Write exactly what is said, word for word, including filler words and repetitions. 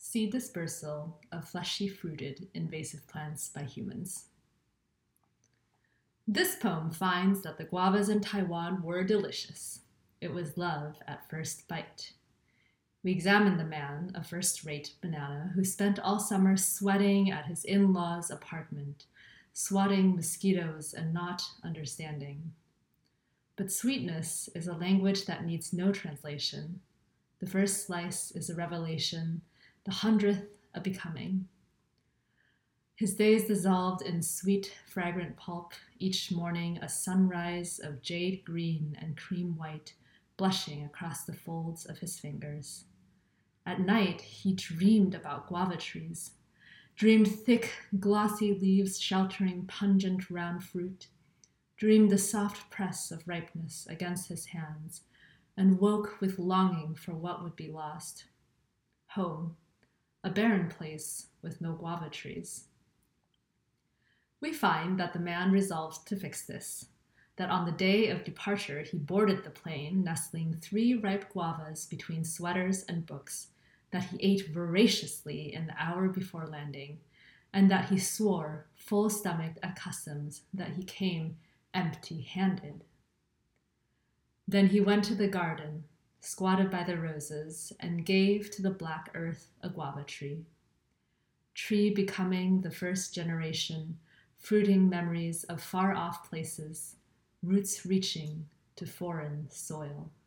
Seed dispersal of fleshy fruited invasive plants by humans. This poem finds that the guavas in Taiwan were delicious. It was love at first bite. We examine the man, a first-rate banana, who spent all summer sweating at his in-laws' apartment, swatting mosquitoes and not understanding. But sweetness is a language that needs no translation. The first slice is a revelation, the hundredth a becoming. His days dissolved in sweet, fragrant pulp, each morning a sunrise of jade green and cream white blushing across the folds of his fingers. At night, he dreamed about guava trees, dreamed thick, glossy leaves sheltering pungent round fruit, dreamed the soft press of ripeness against his hands, and woke with longing for what would be lost. Home, a barren place with no guava trees. We find that the man resolved to fix this, that on the day of departure he boarded the plane, nestling three ripe guavas between sweaters and books, that he ate voraciously in the hour before landing, and that he swore, full-stomached at customs, that he came empty-handed. Then he went to the garden, squatted by the roses, and gave to the black earth a guava tree. Tree becoming the first generation, fruiting memories of far-off places, roots reaching to foreign soil.